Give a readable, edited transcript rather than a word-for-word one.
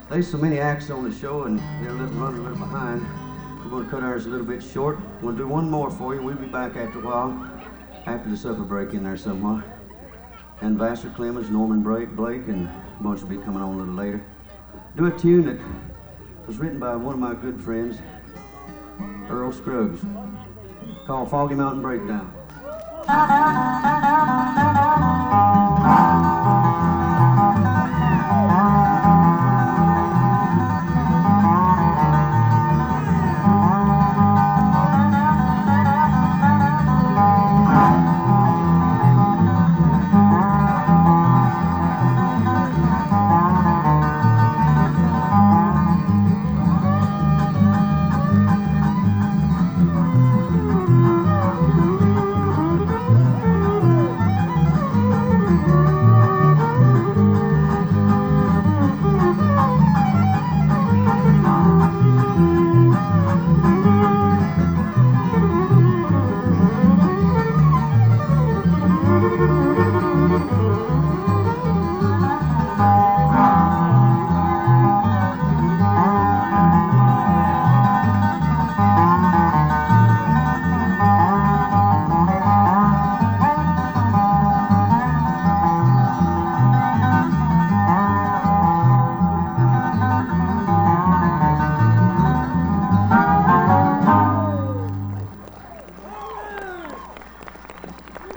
There's so many acts on the show and they're running a little behind. We're going to cut ours a little bit short. We'll do one more for you. We'll be back after a while, after the supper break in there somewhere. And Vassar Clemens, Norman Blake, and a bunch will be coming on a little later. Do a tune that was written by one of my good friends, Earl Scruggs, called Foggy Mountain Breakdown.